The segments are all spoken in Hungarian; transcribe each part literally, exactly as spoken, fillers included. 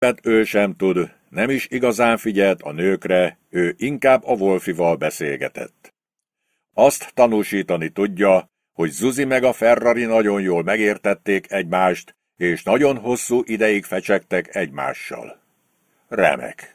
Többet ő sem tud, nem is igazán figyelt a nőkre, ő inkább a Wolfival beszélgetett. Azt tanúsítani tudja, hogy Zuzi meg a Ferrari nagyon jól megértették egymást, és nagyon hosszú ideig fecsegtek egymással. Remek.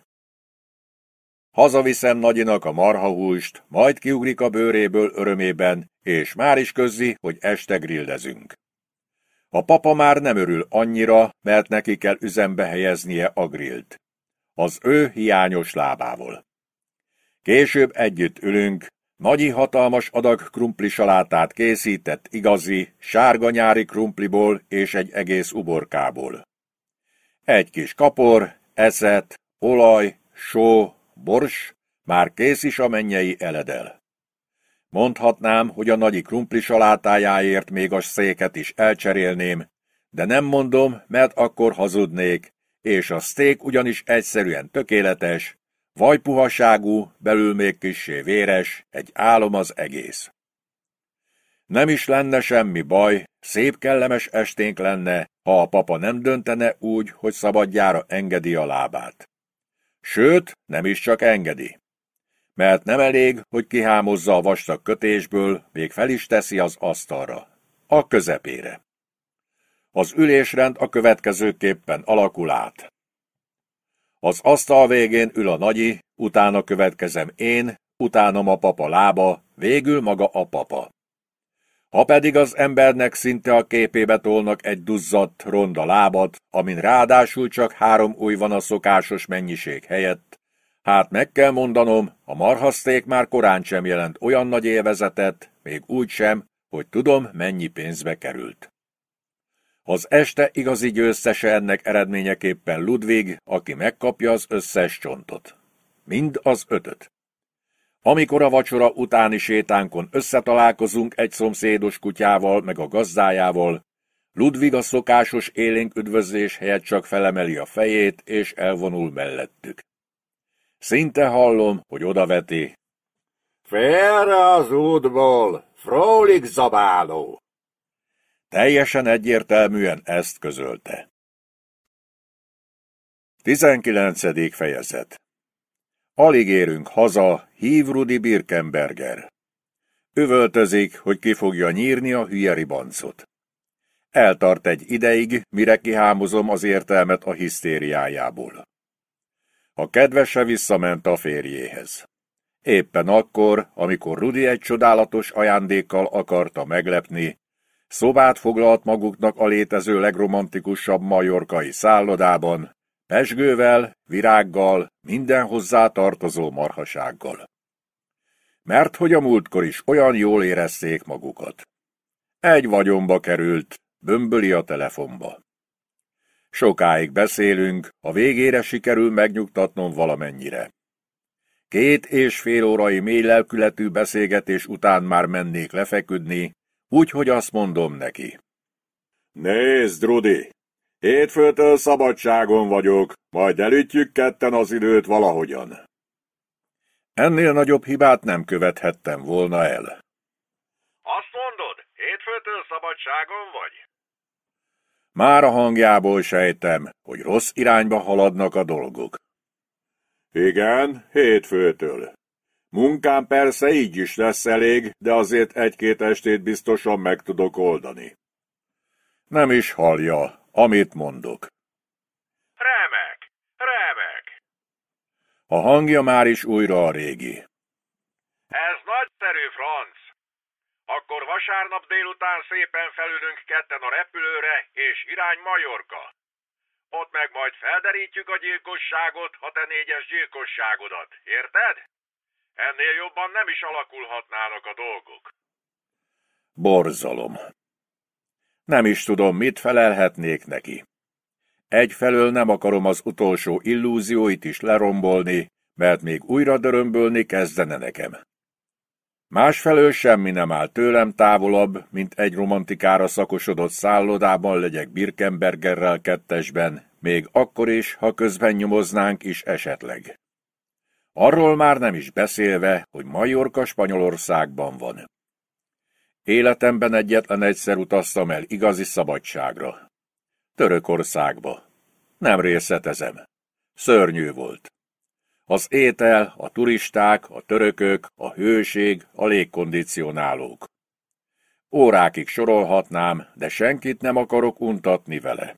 Hazaviszem Nagyinak a marhahúst, majd kiugrik a bőréből örömében, és már is közzi, hogy este grillezünk. A papa már nem örül annyira, mert neki kell üzembe helyeznie a grillt. Az ő hiányos lábával. Később együtt ülünk, Nagyi hatalmas adag krumplisalátát készített igazi, sárga nyári krumpliból és egy egész uborkából. Egy kis kapor, eszet, olaj, só, bors, már kész is a mennyei eledel. Mondhatnám, hogy a Nagyi krumplisalátájáért még a széket is elcserélném, de nem mondom, mert akkor hazudnék, és a szték ugyanis egyszerűen tökéletes, vajpuhaságú, belül még kissé véres, egy álom az egész. Nem is lenne semmi baj, szép kellemes esténk lenne, ha a papa nem döntene úgy, hogy szabadjára engedi a lábát. Sőt, nem is csak engedi. Mert nem elég, hogy kihámozza a vastag kötésből, még fel is teszi az asztalra. A közepére. Az ülésrend a következőképpen alakul át. Az asztal végén ül a Nagyi, utána következem én, utánam a papa lába, végül maga a papa. Ha pedig az embernek szinte a képébe tolnak egy duzzadt, ronda lábat, amin ráadásul csak három ujj van a szokásos mennyiség helyett, hát meg kell mondanom, a marhaszték már korán sem jelent olyan nagy élvezetet, még úgy sem, hogy tudom, mennyi pénzbe került. Az este igazi győztese ennek eredményeképpen Ludwig, aki megkapja az összes csontot. Mind az ötöt. Amikor a vacsora utáni sétánkon összetalálkozunk egy szomszédos kutyával meg a gazdájával, Ludwig a szokásos élénk üdvözlés helyett csak felemeli a fejét és elvonul mellettük. Szinte hallom, hogy odaveti. Félre az útból, frólik zabáló! Teljesen egyértelműen ezt közölte. tizenkilencedik fejezet. Alig érünk haza, hív Rudi Birkenberger. Üvöltözik, hogy ki fogja nyírni a hülye ribancot. Eltart egy ideig, mire kihámozom az értelmet a hisztériájából. A kedvese visszament a férjéhez. Éppen akkor, amikor Rudi egy csodálatos ajándékkal akarta meglepni, szobát foglalt maguknak a létező legromantikusabb majorkai szállodában, pezsgővel, virággal, minden hozzá tartozó marhasággal. Mert hogy a múltkor is olyan jól érezték magukat. Egy vagyonba került, bömböli a telefonba. Sokáig beszélünk, a végére sikerül megnyugtatnom valamennyire. Két és fél órai mély lelkületű beszélgetés után már mennék lefeküdni, úgyhogy azt mondom neki. Nézd, Rudi! Hétfőtől szabadságon vagyok, majd elütjük ketten az időt valahogyan. Ennél nagyobb hibát nem követhettem volna el. Azt mondod, hétfőtől szabadságon vagy? Már a hangjából sejtem, hogy rossz irányba haladnak a dolgok. Igen, hétfőtől. Munkám persze így is lesz elég, de azért egy-két estét biztosan meg tudok oldani. Nem is hallja, amit mondok. Remek, remek. A hangja már is újra a régi. Ez nagyszerű, Franc. Akkor vasárnap délután szépen felülünk ketten a repülőre, és irány Majorka. Ott meg majd felderítjük a gyilkosságot, ha te négyes gyilkosságodat, érted? Ennél jobban nem is alakulhatnának a dolgok. Borzalom. Nem is tudom, mit felelhetnék neki. Egyfelől nem akarom az utolsó illúzióit is lerombolni, mert még újra dörömbölni kezdene nekem. Másfelől semmi nem áll tőlem távolabb, mint egy romantikára szakosodott szállodában legyek Birkenbergerrel kettesben, még akkor is, ha közben nyomoznánk is esetleg. Arról már nem is beszélve, hogy Majorka Spanyolországban van. Életemben egyetlen egyszer utaztam el igazi szabadságra. Törökországba. Nem részletezem. Szörnyű volt. Az étel, a turisták, a törökök, a hőség, a légkondicionálók. Órákig sorolhatnám, de senkit nem akarok untatni vele.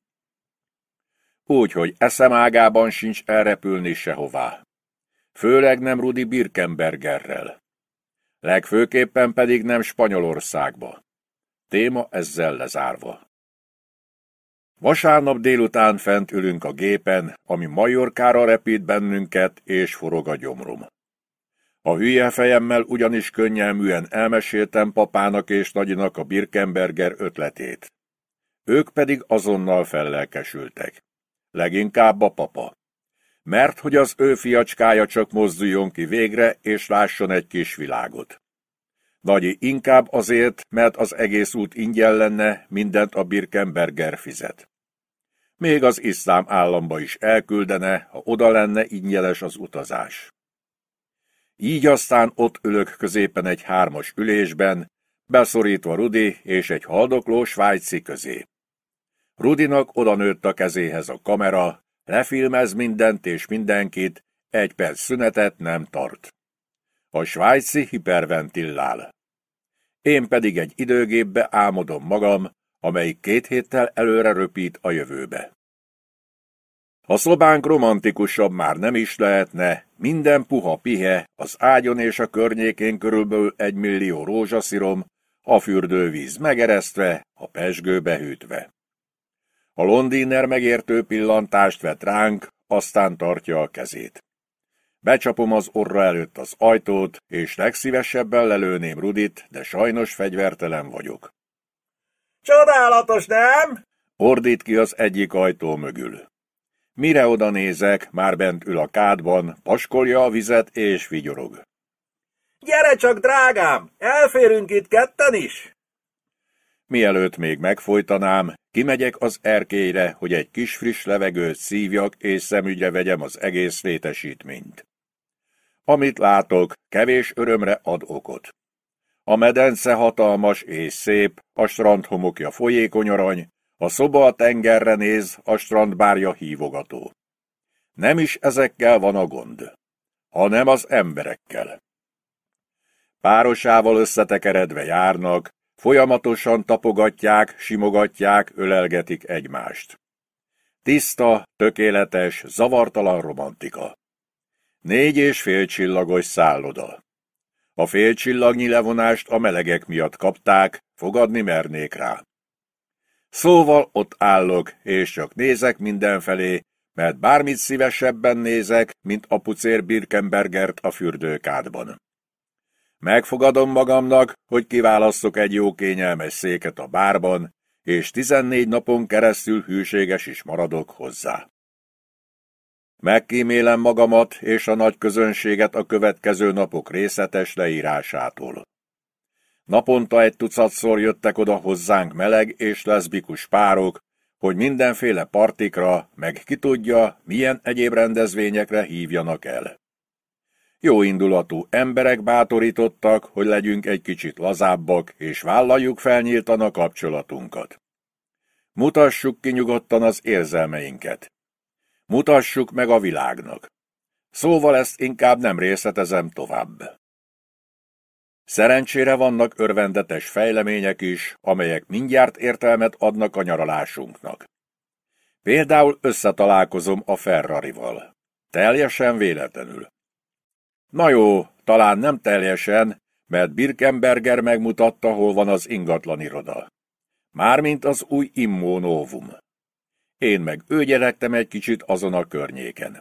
Úgyhogy eszem ágában sincs elrepülni sehová. Főleg nem Rudi Birkenbergerrel. Legfőképpen pedig nem Spanyolországba. Téma ezzel lezárva. Vasárnap délután fent ülünk a gépen, ami Majorkára repít bennünket, és forog a gyomrom. A hülye fejemmel ugyanis könnyelműen elmeséltem papának és nagyinak a Birkenberger ötletét. Ők pedig azonnal fellelkesültek. Leginkább a papa. Mert hogy az ő fiacskája csak mozduljon ki végre, és lásson egy kis világot. Nagyi inkább azért, mert az egész út ingyen lenne, mindent a Birkenberger fizet. Még az iszlám államba is elküldene, ha oda lenne ingyenes az utazás. Így aztán ott ülök középen egy hármas ülésben, beszorítva Rudi és egy haldokló svájci közé. Rudinak odanőtt a kezéhez a kamera, lefilmez mindent és mindenkit, egy perc szünetet nem tart. A svájci hiperventillál. Én pedig egy időgépbe álmodom magam, amelyik két héttel előre röpít a jövőbe. A szobánk romantikusabb már nem is lehetne, minden puha pihe, az ágyon és a környékén körülbelül egy millió rózsaszirom, a fürdővíz megeresztve, a pezsgőbe hűtve. A londiner megértő pillantást vet ránk, aztán tartja a kezét. Becsapom az orra előtt az ajtót, és legszívesebben lelőném Rudit, de sajnos fegyvertelen vagyok. Csodálatos, nem? Ordít ki az egyik ajtó mögül. Mire oda nézek, már bent ül a kádban, paskolja a vizet és vigyorog. Gyere csak, drágám, elférünk itt ketten is. Mielőtt még megfojtanám, kimegyek az erkélyre, hogy egy kis friss levegőt szívjak és szemügyre vegyem az egész létesítményt. Amit látok, kevés örömre ad okot. A medence hatalmas és szép, a strand homokja folyékony arany, a szoba a tengerre néz, a strandbárja hívogató. Nem is ezekkel van a gond, hanem az emberekkel. Párosával összetekeredve járnak, folyamatosan tapogatják, simogatják, ölelgetik egymást. Tiszta, tökéletes, zavartalan romantika. Négy és fél csillagos szálloda. A fél csillagnyi levonást a melegek miatt kapták, fogadni mernék rá. Szóval ott állok, és csak nézek mindenfelé, mert bármit szívesebben nézek, mint a pucér Birkenbergert a fürdőkádban. Megfogadom magamnak, hogy kiválasztok egy jó kényelmes széket a bárban, és tizennégy napon keresztül hűséges is maradok hozzá. Megkímélem magamat és a nagy közönséget a következő napok részletes leírásától. Naponta egy tucatszor jöttek oda hozzánk meleg és leszbikus párok, hogy mindenféle partikra, meg ki tudja, milyen egyéb rendezvényekre hívjanak el. Jóindulatú emberek bátorítottak, hogy legyünk egy kicsit lazábbak, és vállaljuk fel nyíltan a kapcsolatunkat. Mutassuk ki nyugodtan az érzelmeinket. Mutassuk meg a világnak. Szóval ezt inkább nem részletezem tovább. Szerencsére vannak örvendetes fejlemények is, amelyek mindjárt értelmet adnak a nyaralásunknak. Például összetalálkozom a Ferrarival. Teljesen véletlenül. Na jó, talán nem teljesen, mert Birkenberger megmutatta, hol van az ingatlan iroda. Mármint az új Immo Novum. Én meg ő gyerektem egy kicsit azon a környéken.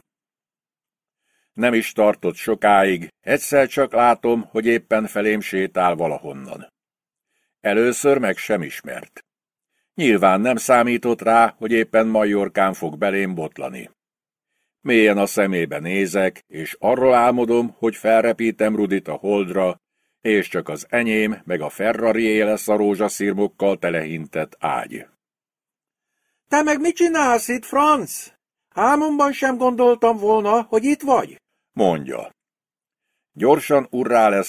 Nem is tartott sokáig, egyszer csak látom, hogy éppen felém sétál valahonnan. Először meg sem ismert. Nyilván nem számított rá, hogy éppen Majorkán fog belém botlani. Mélyen a szemébe nézek, és arról álmodom, hogy felrepítem Rudit a holdra, és csak az enyém meg a Ferrarié lesz a rózsaszirmokkal telehintett ágy. Te meg mit csinálsz itt, Franz? Álmomban sem gondoltam volna, hogy itt vagy. Mondja. Gyorsan urrá lesz